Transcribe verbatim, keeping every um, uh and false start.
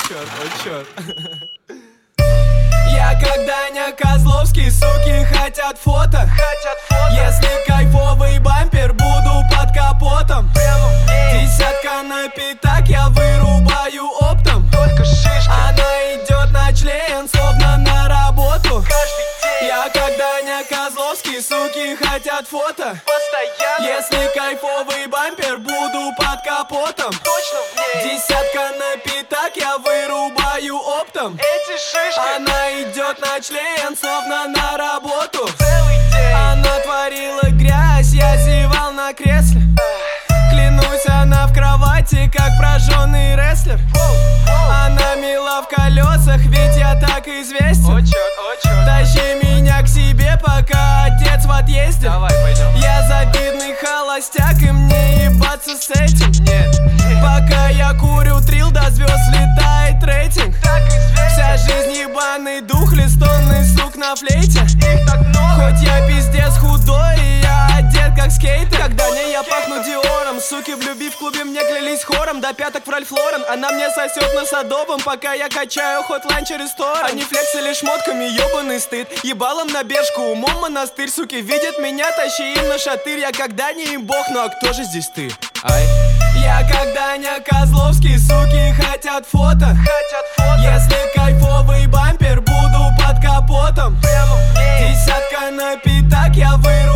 черт, о черт. Я как Даня Козловский, суки хотят фото. Хотят фото. Если кайфовый бампер, буду под капотом. Десятка на пятак, я вырубаю оптом. Только шишка. Она идет на член, словно на работу. Каждый день. Я как Даня Козловский, суки хотят фото. Постоянно. Если кайфовый бампер, буду под капотом. Точно в ней. Десятка на пятак, я вырубаю оптом. Эти шишки. Она идет на член, словно на работу. Целый день. Она творила грязь, я зевал на кресле. Клянусь, она в кровати, как прожженный рестлер. Она мила в колесах, ведь я так известен. О черт, о черт. Тащи меня к себе, пока отец в отъезде. Давай, пойдем. Я завидный холостяк, и мне ебаться с этим. Нет. Пока я курю трил, до звезд летает рейтинг. Так известен. Вся жизнь ебаный дух, листонный сук на флейте. Их так много. Хоть я пиздец худой, и я одет как скейтер. Когда не я пахну Диором, суки в любви в клубе мне клялись хором. До пяток в Ральф Лорен, она мне сосет на Садовом, пока я качаю хотлайн через торрент. Они флексили шмотками, ебаный стыд. Ебалом на бешку, умом монастырь. Суки видят меня, тащи им на шатырь. Я когда не им бог, ну а кто же здесь ты? Ай. Я как Даня Козловский, суки хотят фото. Хотят фото. Если кайфовый бампер, буду под капотом. Прямо в ней. Десятка на пятак, я выру